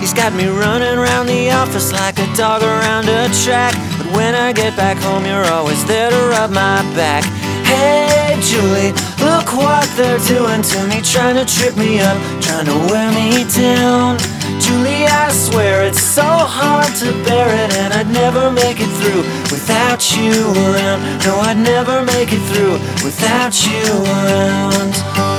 He's got me running around the office like a dog around a track. But when I get back home, you're always there to rub my back. Hey Julie, look what they're doing to me, trying to trip me up, trying to wear me down. Julie, I swear it's so hard to bear it, and I'd never make it through without you around. No, I'd never make it through without you around.